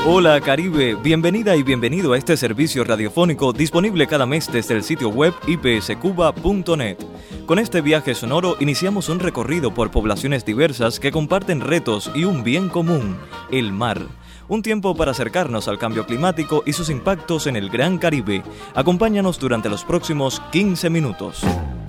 Hola Caribe, bienvenida y bienvenido a este servicio radiofónico disponible cada mes desde el sitio web ipscuba.net. Con este viaje sonoro iniciamos un recorrido por poblaciones diversas que comparten retos y un bien común, el mar. Un tiempo para acercarnos al cambio climático y sus impactos en el Gran Caribe. Acompáñanos durante los próximos 15 minutos.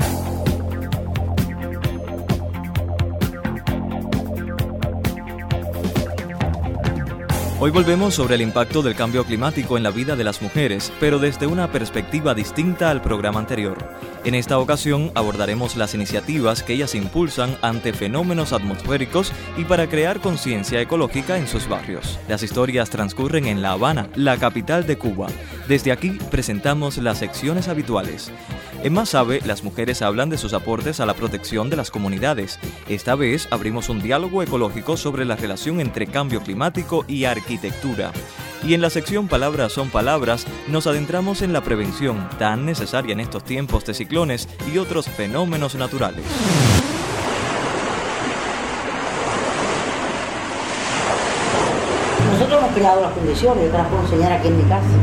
Hoy volvemos sobre el impacto del cambio climático en la vida de las mujeres, pero desde una perspectiva distinta al programa anterior. En esta ocasión abordaremos las iniciativas que ellas impulsan ante fenómenos atmosféricos y para crear conciencia ecológica en sus barrios. Las historias transcurren en La Habana, la capital de Cuba. Desde aquí presentamos las secciones habituales. En Más Sabe, las mujeres hablan de sus aportes a la protección de las comunidades. Esta vez abrimos un diálogo ecológico sobre la relación entre cambio climático y arquitectura. Y en la sección Palabras son Palabras, nos adentramos en la prevención, tan necesaria en estos tiempos de ciclones y otros fenómenos naturales. Nosotros hemos creado las condiciones, yo te las puedo enseñar aquí en mi casa.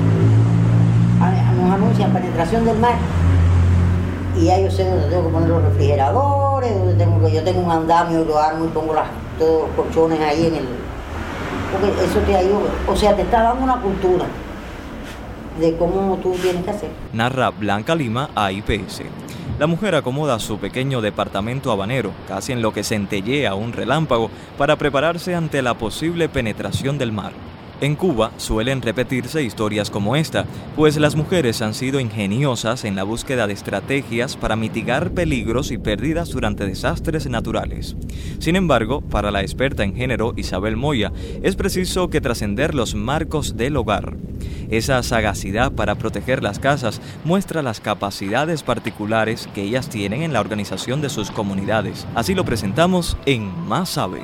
Nos anuncian penetración del mar y ya yo sé dónde tengo que poner los refrigeradores, yo tengo un andamio y lo armo y pongo todos los colchones ahí en el... Porque eso te ayuda, o sea, te está dando una cultura de cómo tú tienes que hacer. Narra Blanca Lima a IPS. La mujer acomoda su pequeño departamento habanero, casi en lo que centellea un relámpago, para prepararse ante la posible penetración del mar. En Cuba suelen repetirse historias como esta, pues las mujeres han sido ingeniosas en la búsqueda de estrategias para mitigar peligros y pérdidas durante desastres naturales. Sin embargo, para la experta en género Isabel Moya, es preciso que trascender los marcos del hogar. Esa sagacidad para proteger las casas muestra las capacidades particulares que ellas tienen en la organización de sus comunidades. Así lo presentamos en Más Sabe.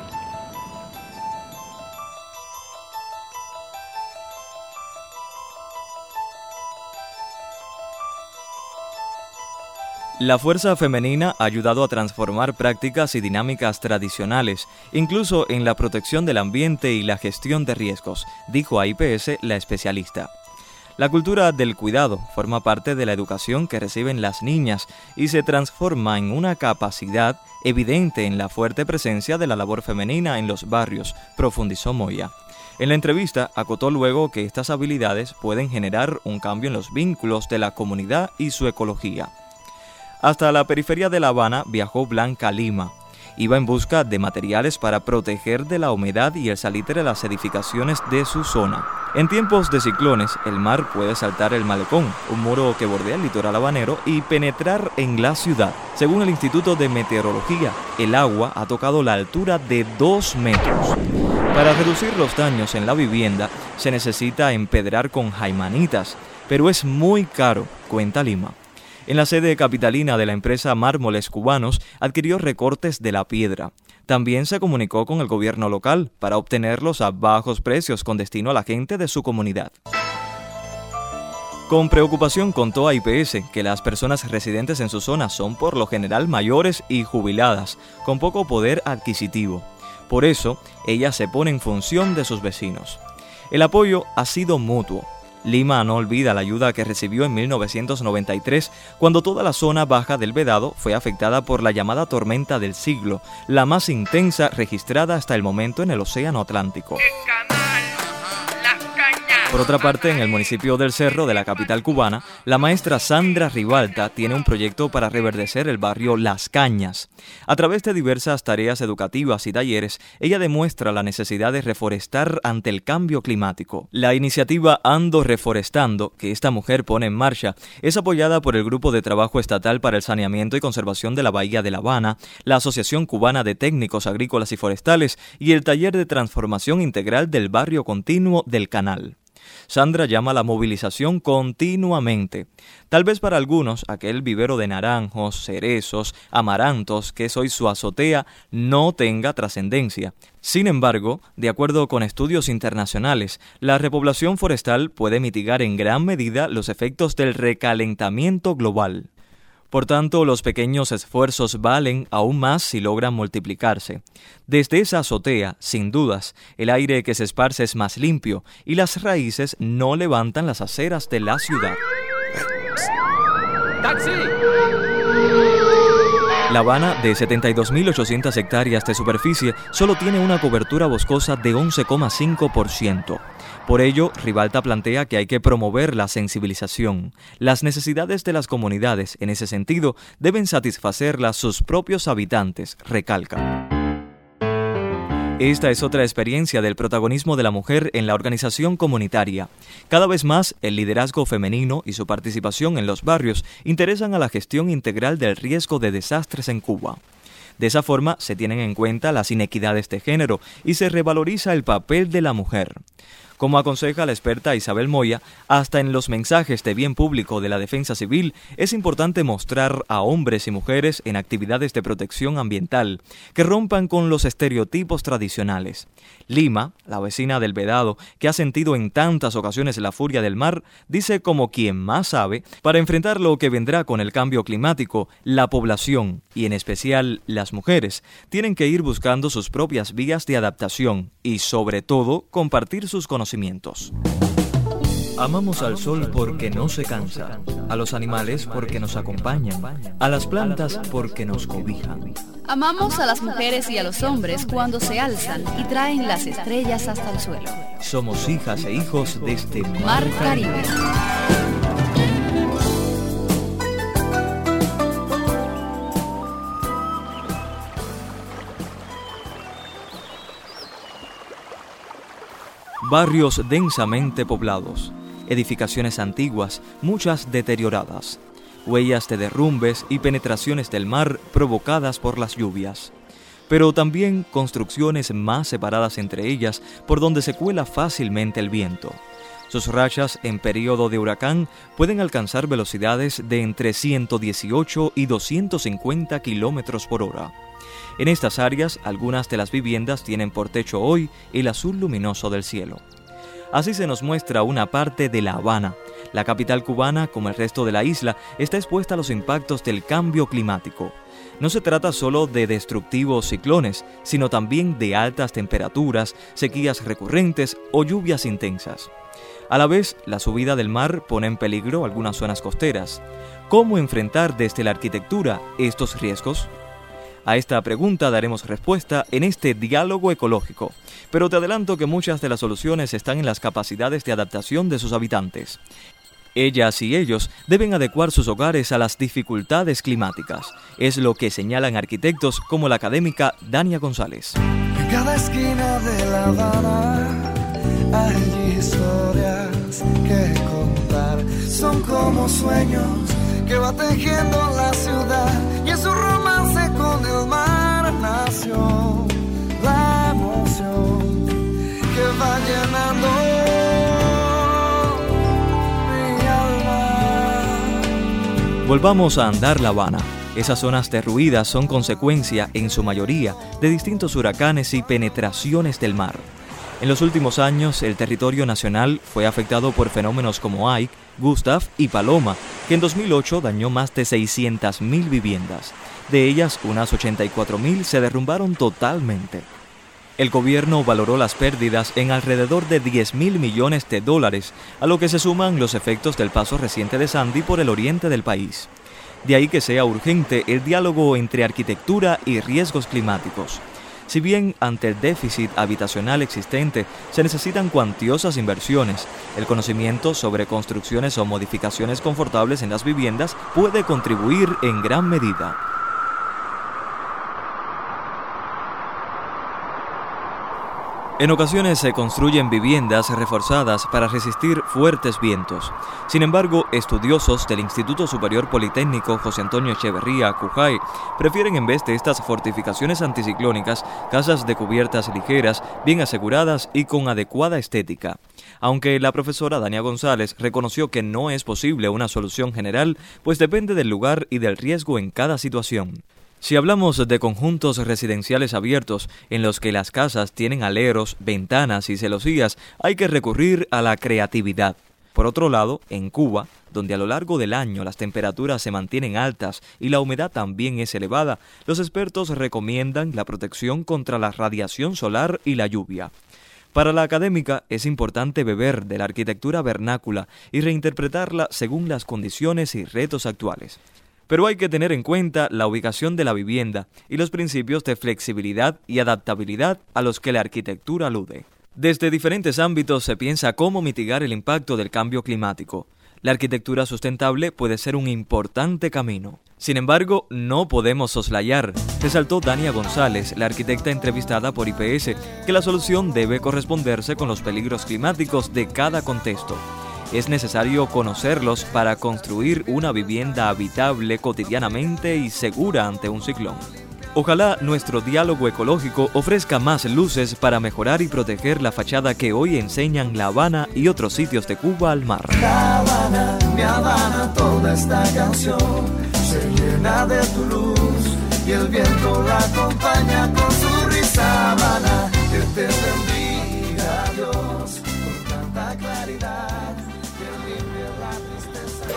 La fuerza femenina ha ayudado a transformar prácticas y dinámicas tradicionales, incluso en la protección del ambiente y la gestión de riesgos, dijo a IPS la especialista. La cultura del cuidado forma parte de la educación que reciben las niñas y se transforma en una capacidad evidente en la fuerte presencia de la labor femenina en los barrios, profundizó Moya. En la entrevista acotó luego que estas habilidades pueden generar un cambio en los vínculos de la comunidad y su ecología. Hasta la periferia de La Habana viajó Blanca Lima. Iba en busca de materiales para proteger de la humedad y el salitre las edificaciones de su zona. En tiempos de ciclones, el mar puede saltar el malecón, un muro que bordea el litoral habanero, y penetrar en la ciudad. Según el Instituto de Meteorología, el agua ha tocado la altura de 2 metros. Para reducir los daños en la vivienda, se necesita empedrar con jaimanitas, pero es muy caro, cuenta Lima. En la sede capitalina de la empresa Mármoles Cubanos adquirió recortes de la piedra. También se comunicó con el gobierno local para obtenerlos a bajos precios con destino a la gente de su comunidad. Con preocupación contó a IPS que las personas residentes en su zona son por lo general mayores y jubiladas, con poco poder adquisitivo. Por eso, ella se pone en función de sus vecinos. El apoyo ha sido mutuo. Lima no olvida la ayuda que recibió en 1993, cuando toda la zona baja del Vedado fue afectada por la llamada tormenta del siglo, la más intensa registrada hasta el momento en el Océano Atlántico. Por otra parte, en el municipio del Cerro de la capital cubana, la maestra Sandra Ribalta tiene un proyecto para reverdecer el barrio Las Cañas. A través de diversas tareas educativas y talleres, ella demuestra la necesidad de reforestar ante el cambio climático. La iniciativa Ando Reforestando, que esta mujer pone en marcha, es apoyada por el Grupo de Trabajo Estatal para el Saneamiento y Conservación de la Bahía de La Habana, la Asociación Cubana de Técnicos Agrícolas y Forestales y el Taller de Transformación Integral del Barrio Continuo del Canal. Sandra llama a la movilización continuamente. Tal vez para algunos, aquel vivero de naranjos, cerezos, amarantos que es hoy su azotea no tenga trascendencia. Sin embargo, de acuerdo con estudios internacionales, la repoblación forestal puede mitigar en gran medida los efectos del recalentamiento global. Por tanto, los pequeños esfuerzos valen aún más si logran multiplicarse. Desde esa azotea, sin dudas, el aire que se esparce es más limpio y las raíces no levantan las aceras de la ciudad. ¡Taxi! La Habana, de 72.800 hectáreas de superficie, solo tiene una cobertura boscosa de 11,5%. Por ello, Ribalta plantea que hay que promover la sensibilización. Las necesidades de las comunidades, en ese sentido, deben satisfacerlas sus propios habitantes, recalca. Esta es otra experiencia del protagonismo de la mujer en la organización comunitaria. Cada vez más, el liderazgo femenino y su participación en los barrios interesan a la gestión integral del riesgo de desastres en Cuba. De esa forma, se tienen en cuenta las inequidades de género y se revaloriza el papel de la mujer. Como aconseja la experta Isabel Moya, hasta en los mensajes de bien público de la defensa civil es importante mostrar a hombres y mujeres en actividades de protección ambiental que rompan con los estereotipos tradicionales. Lima, la vecina del Vedado, que ha sentido en tantas ocasiones la furia del mar, dice como quien más sabe, para enfrentar lo que vendrá con el cambio climático, la población, y en especial las mujeres, tienen que ir buscando sus propias vías de adaptación y, sobre todo, compartir sus conocimientos. Amamos al sol porque no se cansa, a los animales porque nos acompañan, a las plantas porque nos cobijan. Amamos a las mujeres y a los hombres cuando se alzan y traen las estrellas hasta el suelo. Somos hijas e hijos de este Mar Caribe. Barrios densamente poblados, edificaciones antiguas, muchas deterioradas, huellas de derrumbes y penetraciones del mar provocadas por las lluvias, pero también construcciones más separadas entre ellas por donde se cuela fácilmente el viento. Sus rachas en periodo de huracán pueden alcanzar velocidades de entre 118 y 250 kilómetros por hora. En estas áreas, algunas de las viviendas tienen por techo hoy el azul luminoso del cielo. Así se nos muestra una parte de La Habana. La capital cubana, como el resto de la isla, está expuesta a los impactos del cambio climático. No se trata solo de destructivos ciclones, sino también de altas temperaturas, sequías recurrentes o lluvias intensas. A la vez, la subida del mar pone en peligro algunas zonas costeras. ¿Cómo enfrentar desde la arquitectura estos riesgos? A esta pregunta daremos respuesta en este diálogo ecológico, pero te adelanto que muchas de las soluciones están en las capacidades de adaptación de sus habitantes. Ellas y ellos deben adecuar sus hogares a las dificultades climáticas. Es lo que señalan arquitectos como la académica Dania González. En cada esquina de La Habana hay historias que contar. Son como sueños que va tejiendo la ciudad y en su romance con el mar nació la emoción que va llenando mi alma. Volvamos a andar La Habana. Esas zonas derruidas son consecuencia, en su mayoría, de distintos huracanes y penetraciones del mar. En los últimos años, el territorio nacional fue afectado por fenómenos como Ike, Gustav y Paloma, que en 2008 dañó más de 600.000 viviendas. De ellas, unas 84.000 se derrumbaron totalmente. El gobierno valoró las pérdidas en alrededor de $10.000 millones, a lo que se suman los efectos del paso reciente de Sandy por el oriente del país. De ahí que sea urgente el diálogo entre arquitectura y riesgos climáticos. Si bien ante el déficit habitacional existente se necesitan cuantiosas inversiones, el conocimiento sobre construcciones o modificaciones confortables en las viviendas puede contribuir en gran medida. En ocasiones se construyen viviendas reforzadas para resistir fuertes vientos. Sin embargo, estudiosos del Instituto Superior Politécnico José Antonio Echeverría, Cujay, prefieren en vez de estas fortificaciones anticiclónicas, casas de cubiertas ligeras, bien aseguradas y con adecuada estética. Aunque la profesora Dania González reconoció que no es posible una solución general, pues depende del lugar y del riesgo en cada situación. Si hablamos de conjuntos residenciales abiertos en los que las casas tienen aleros, ventanas y celosías, hay que recurrir a la creatividad. Por otro lado, en Cuba, donde a lo largo del año las temperaturas se mantienen altas y la humedad también es elevada, los expertos recomiendan la protección contra la radiación solar y la lluvia. Para la académica es importante beber de la arquitectura vernácula y reinterpretarla según las condiciones y retos actuales. Pero hay que tener en cuenta la ubicación de la vivienda y los principios de flexibilidad y adaptabilidad a los que la arquitectura alude. Desde diferentes ámbitos se piensa cómo mitigar el impacto del cambio climático. La arquitectura sustentable puede ser un importante camino. Sin embargo, no podemos soslayar, resaltó Dania González, la arquitecta entrevistada por IPS, que la solución debe corresponderse con los peligros climáticos de cada contexto. Es necesario conocerlos para construir una vivienda habitable cotidianamente y segura ante un ciclón. Ojalá nuestro diálogo ecológico ofrezca más luces para mejorar y proteger la fachada que hoy enseñan La Habana y otros sitios de Cuba al mar. La Habana, mi Habana, toda esta canción se llena de tu luz y el viento la acompaña con su risa. Habana, que te bendiga Dios por tanta claridad que limpia la tristeza.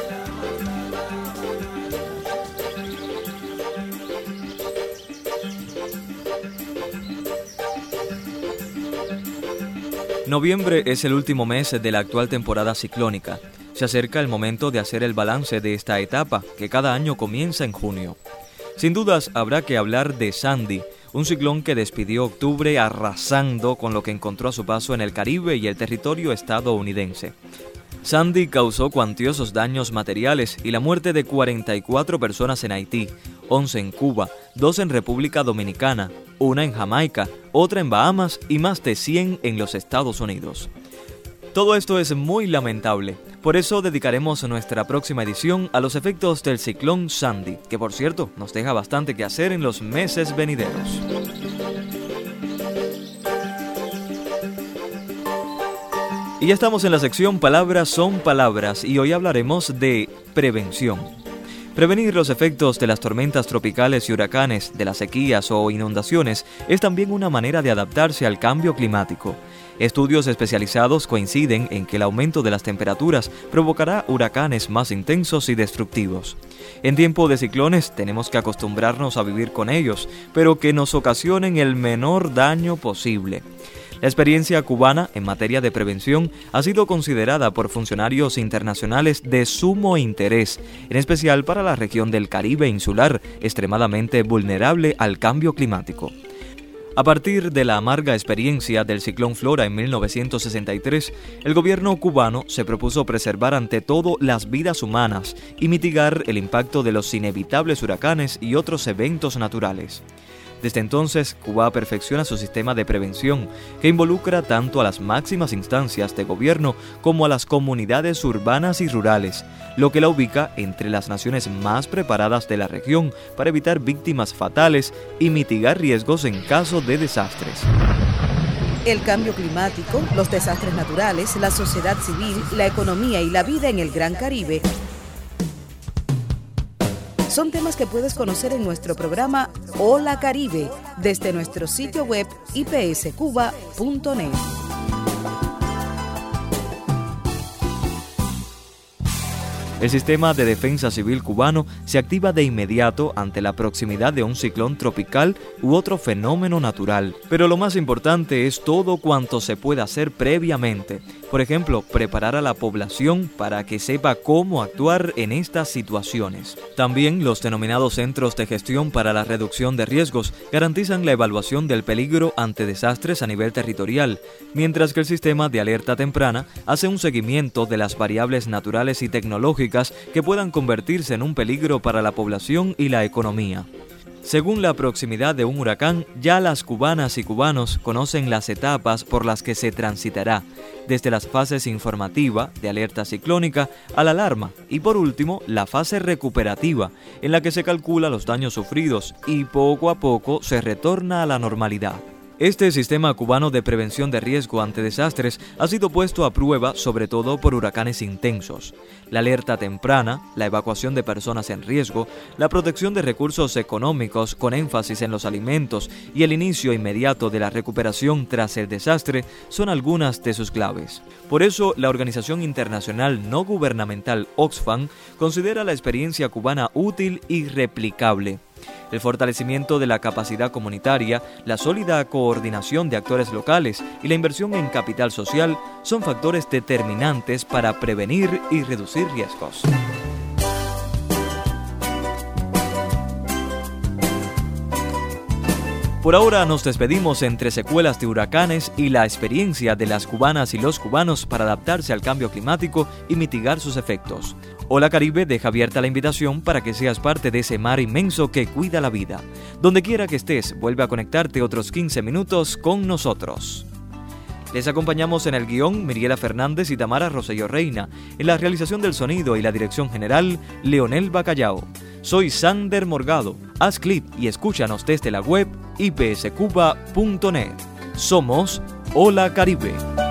Noviembre es el último mes de la actual temporada ciclónica. Se acerca el momento de hacer el balance de esta etapa, que cada año comienza en junio. Sin dudas, habrá que hablar de Sandy, un ciclón que despidió octubre arrasando con lo que encontró a su paso en el Caribe y el territorio estadounidense. Sandy causó cuantiosos daños materiales y la muerte de 44 personas en Haití, 11 en Cuba, 2 en República Dominicana, 1 en Jamaica, otra en Bahamas y más de 100 en los Estados Unidos. Todo esto es muy lamentable, por eso dedicaremos nuestra próxima edición a los efectos del ciclón Sandy, que por cierto nos deja bastante que hacer en los meses venideros. Y ya estamos en la sección Palabras son Palabras y hoy hablaremos de prevención. Prevenir los efectos de las tormentas tropicales y huracanes, de las sequías o inundaciones es también una manera de adaptarse al cambio climático. Estudios especializados coinciden en que el aumento de las temperaturas provocará huracanes más intensos y destructivos. En tiempo de ciclones tenemos que acostumbrarnos a vivir con ellos, pero que nos ocasionen el menor daño posible. La experiencia cubana en materia de prevención ha sido considerada por funcionarios internacionales de sumo interés, en especial para la región del Caribe insular, extremadamente vulnerable al cambio climático. A partir de la amarga experiencia del ciclón Flora en 1963, el gobierno cubano se propuso preservar ante todo las vidas humanas y mitigar el impacto de los inevitables huracanes y otros eventos naturales. Desde entonces, Cuba perfecciona su sistema de prevención, que involucra tanto a las máximas instancias de gobierno como a las comunidades urbanas y rurales, lo que la ubica entre las naciones más preparadas de la región para evitar víctimas fatales y mitigar riesgos en caso de desastres. El cambio climático, los desastres naturales, la sociedad civil, la economía y la vida en el Gran Caribe son temas que puedes conocer en nuestro programa Hola Caribe, desde nuestro sitio web ipscuba.net. El sistema de defensa civil cubano se activa de inmediato ante la proximidad de un ciclón tropical u otro fenómeno natural. Pero lo más importante es todo cuanto se pueda hacer previamente. Por ejemplo, preparar a la población para que sepa cómo actuar en estas situaciones. También los denominados Centros de Gestión para la Reducción de Riesgos garantizan la evaluación del peligro ante desastres a nivel territorial, mientras que el sistema de alerta temprana hace un seguimiento de las variables naturales y tecnológicas que puedan convertirse en un peligro para la población y la economía. Según la proximidad de un huracán, ya las cubanas y cubanos conocen las etapas por las que se transitará, desde las fases informativa, de alerta ciclónica, a la alarma, y por último, la fase recuperativa, en la que se calcula los daños sufridos y poco a poco se retorna a la normalidad. Este sistema cubano de prevención de riesgo ante desastres ha sido puesto a prueba sobre todo por huracanes intensos. La alerta temprana, la evacuación de personas en riesgo, la protección de recursos económicos con énfasis en los alimentos y el inicio inmediato de la recuperación tras el desastre son algunas de sus claves. Por eso, la organización internacional no gubernamental Oxfam considera la experiencia cubana útil y replicable. El fortalecimiento de la capacidad comunitaria, la sólida coordinación de actores locales y la inversión en capital social son factores determinantes para prevenir y reducir riesgos. Por ahora nos despedimos entre secuelas de huracanes y la experiencia de las cubanas y los cubanos para adaptarse al cambio climático y mitigar sus efectos. Hola Caribe deja abierta la invitación para que seas parte de ese mar inmenso que cuida la vida. Donde quiera que estés, vuelve a conectarte otros 15 minutos con nosotros. Les acompañamos en el guión Miriela Fernández y Tamara Rosselló Reina, en la realización del sonido y la dirección general Leonel Bacallao. Soy Sander Morgado. Haz clic y escúchanos desde la web ipscuba.net. Somos Hola Caribe.